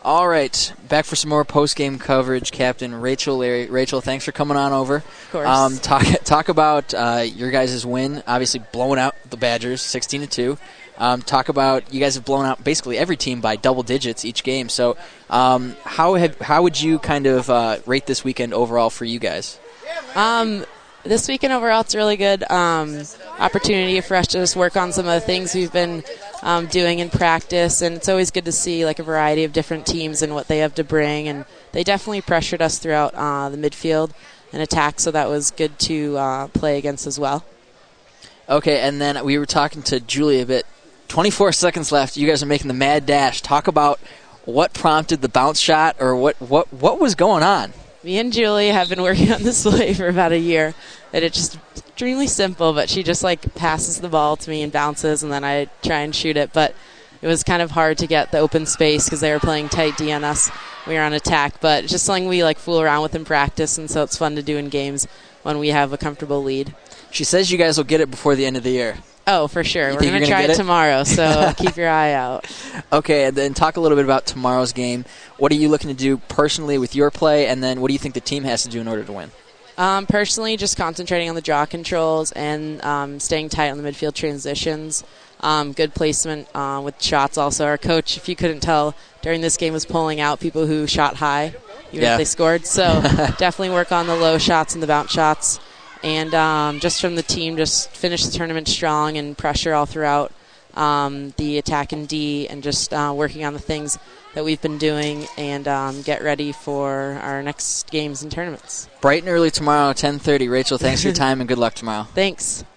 All right, back for some more post-game coverage. Captain Rachel, Larry. Rachel, thanks for coming on over. Of course. Talk about your guys' win, obviously blowing out the Badgers 16-2. Talk about you guys have blown out basically every team by double digits each game. So how would you kind of rate this weekend overall for you guys? This weekend overall, it's really good opportunity for us to just work on some of the things we've been doing in practice, and it's always good to see like a variety of different teams and what they have to bring. And they definitely pressured us throughout the midfield and attack, so that was good to play against as well. Okay, and then we were talking to Julie a bit. 24 seconds left. You guys are making the mad dash. Talk about what prompted the bounce shot, or what was going on. Me and Julie have been working on this play for about a year, and it's just extremely simple, but she just like passes the ball to me and bounces, and then I try and shoot it. But it was kind of hard to get the open space because they were playing tight D on us. We were on attack, but it's just something we like fool around with in practice, and so it's fun to do in games when we have a comfortable lead. She says you guys will get it before the end of the year. Oh, for sure. We're going to try it tomorrow, so keep your eye out. Okay, and then talk a little bit about tomorrow's game. What are you looking to do personally with your play, and then what do you think the team has to do in order to win? Personally, just concentrating on the draw controls and staying tight on the midfield transitions. Good placement with shots also. Our coach, if you couldn't tell, during this game was pulling out people who shot high, even if they scored. So definitely work on the low shots and the bounce shots. And just from the team, just finish the tournament strong and pressure all throughout the attack and D, and just working on the things that we've been doing, and get ready for our next games and tournaments. Bright and early tomorrow, 10:30. Rachel, thanks for your time and good luck tomorrow. Thanks.